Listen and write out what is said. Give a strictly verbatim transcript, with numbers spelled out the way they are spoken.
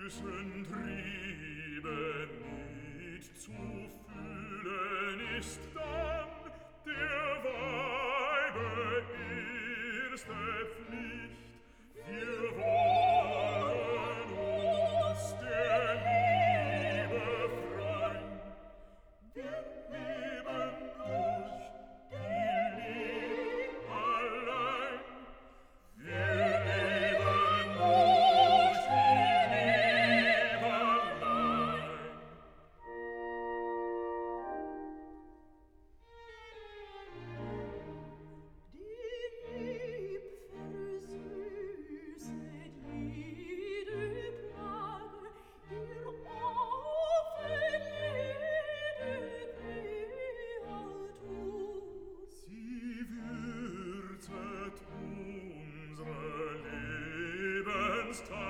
süßen Triebe nicht zu fühlen ist dann der Weibe erste Pflicht. Wir wollen uns der Liebe freuen. Wir leben durch die Liebe allein. Wir leben durch die Liebe allein. Die Lieb versüßet jede Plage, ihr offen jede Kreatur. Sie würzet unsere Lebenstag